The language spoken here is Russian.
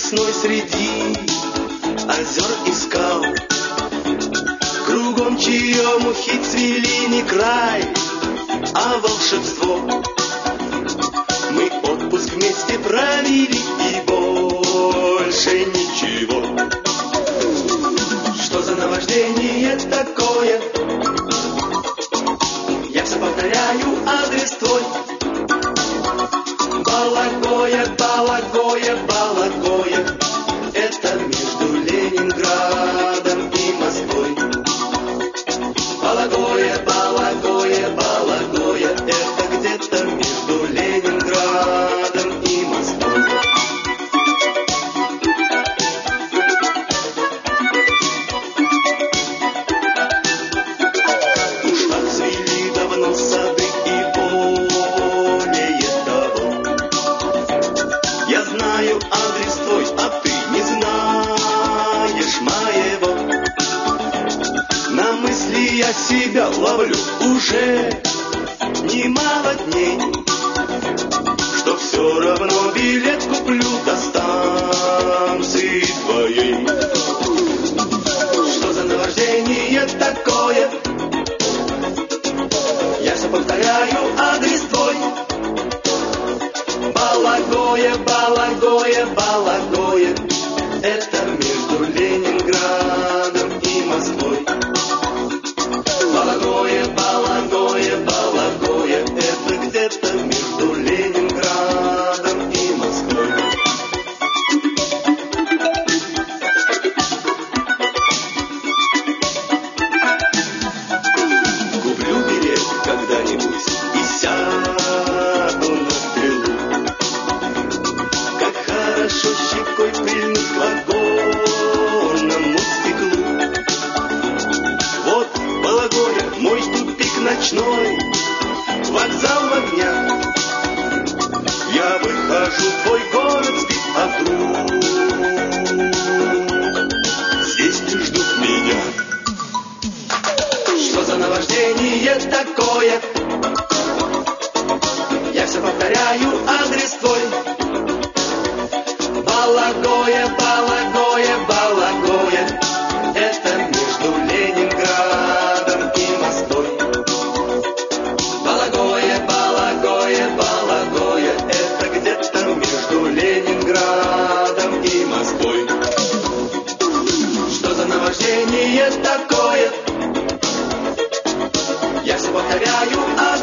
весной среди озер и скал. Кругом черемухи цвели не край, а волшебство. Мы отпуск вместе провели и больше ничего. Что за наваждение такое? Я все повторяю адрес твой. Балагоя, Балагоя, Балагоя. Это между Ленинградом и Москвой. Балагоя, Балагоя, Балагоя. Это где-то между Ленинградом и Москвой. Уж отцвели давно сады и более того. Я знаю адрес твой, а ты не знаешь моего. На мысли я себя ловлю уже немало дней, что все равно билет куплю до станции твоей. Что за наваждение такое? Я все повторяю адрес твой. Балагоя, Балагоя, Балагоя. Это между Ленинградом и Москвой. Балагоя, Балагоя, Балагоя. Это где-то между Ленинградом и Москвой. Куплю билет когда-нибудь и сяду на стрелу. Как хорошо щекой прильнуть к вагонному стеклу. Вот Балагоя, мой тупик ночной, вокзал в огнях. Я выхожу, твой город спит, а вдруг здесь не ждут меня. Что за наваждение такое? Я все повторяю адрес твой. Балагоя, Балагоя, Балагоя. Это между Ленинградом и Москвой. Балагоя, Балагоя, Балагоя. Это где-то между Ленинградом и Москвой. Что за наваждение такое? Я все повторяю